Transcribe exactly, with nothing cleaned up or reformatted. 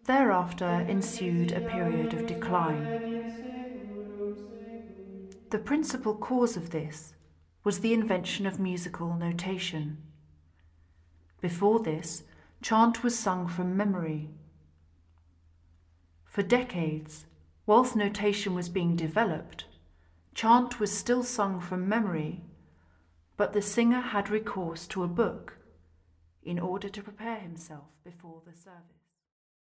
Thereafter ensued a period of decline. The principal cause of this was the invention of musical notation. Before this, chant was sung from memory. For decades, whilst notation was being developed, chant was still sung from memory, but the singer had recourse to a book in order to prepare himself before the service.